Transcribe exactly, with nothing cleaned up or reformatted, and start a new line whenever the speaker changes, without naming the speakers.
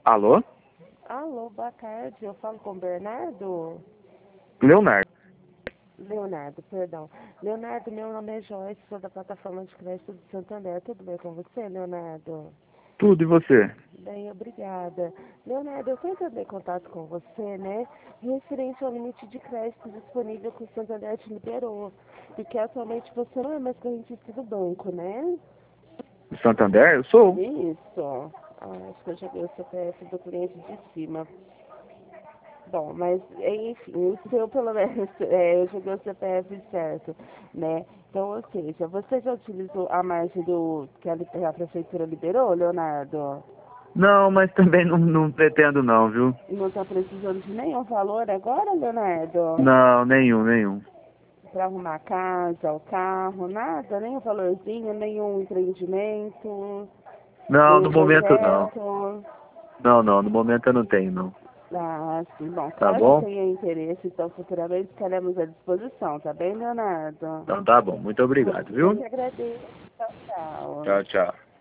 Alô?
Alô, boa tarde. Eu falo com o Bernardo?
Leonardo.
Leonardo, perdão. Leonardo, meu nome é Joyce, sou da plataforma de crédito de Santander. Tudo bem com você, Leonardo?
Tudo, e você?
Bem, obrigada. Leonardo, eu estou entrando em contato com você, né? Referente ao limite de crédito disponível que o Santander te liberou. Porque atualmente você não é mais correntista do banco, né?
Santander? Eu sou.
Isso. Ah, acho que eu joguei o C P F do cliente de cima. Bom, mas enfim, o seu pelo menos, é, eu joguei o C P F certo, né? Então, ou seja, você já utilizou a margem do que a, li- a prefeitura liberou, Leonardo?
Não, mas também não, não pretendo não, viu?
Não está precisando de nenhum valor agora, Leonardo?
Não, nenhum, nenhum.
Para arrumar a casa, o carro, nada, nenhum valorzinho, nenhum empreendimento,
Não,
nenhum
no momento não.
projeto.
Não, não, no momento eu não tenho, não.
Ah, sim, bom,
Tá
caso
bom?
tenha interesse, então futuramente estaremos à disposição, tá bem, Leonardo?
Então tá bom, muito obrigado,
Eu
viu?
que agradeço. Tchau, tchau.
Tchau, tchau.